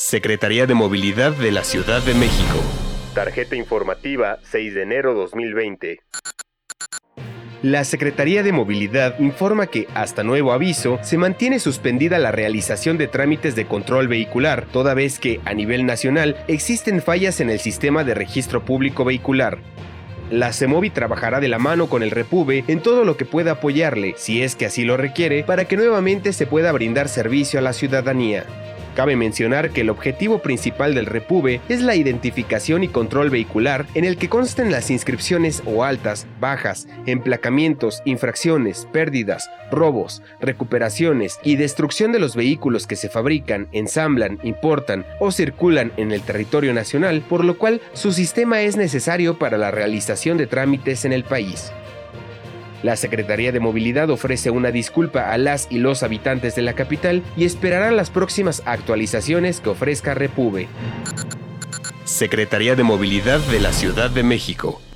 Secretaría de Movilidad de la Ciudad de México. Tarjeta informativa 6 de enero 2020. La Secretaría de Movilidad informa que, hasta nuevo aviso, se mantiene suspendida la realización de trámites de control vehicular, toda vez que, a nivel nacional, existen fallas en el sistema de registro público vehicular. La CEMOVI trabajará de la mano con el REPUVE en todo lo que pueda apoyarle, si es que así lo requiere, para que nuevamente se pueda brindar servicio a la ciudadanía. Cabe mencionar que el objetivo principal del REPUVE es la identificación y control vehicular, en el que consten las inscripciones o altas, bajas, emplacamientos, infracciones, pérdidas, robos, recuperaciones y destrucción de los vehículos que se fabrican, ensamblan, importan o circulan en el territorio nacional, por lo cual su sistema es necesario para la realización de trámites en el país. La Secretaría de Movilidad ofrece una disculpa a las y los habitantes de la capital y esperará las próximas actualizaciones que ofrezca REPUVE. Secretaría de Movilidad de la Ciudad de México.